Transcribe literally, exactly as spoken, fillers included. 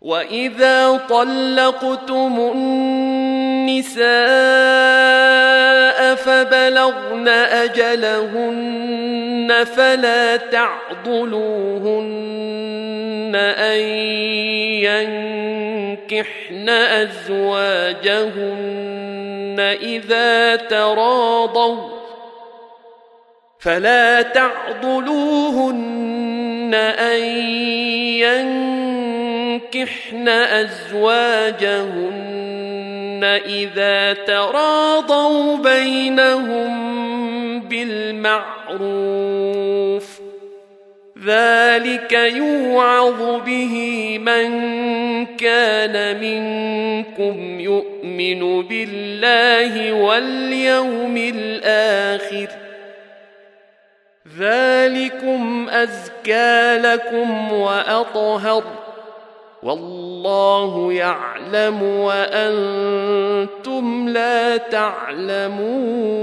وإذا طلقتم النساء فبلغن أجلهن فلا تعضلوهن أن ينكحن أزواجهن إذا تراضوا فلا تعضلوهن أن ينكحن أزواجهن إذا تراضوا بينهم بالمعروف ذلك يوعظ به من كان منكم يؤمن بالله واليوم الآخر ذلكم أزكى لكم وأطهر والله يعلم وأنتم لا تعلمون.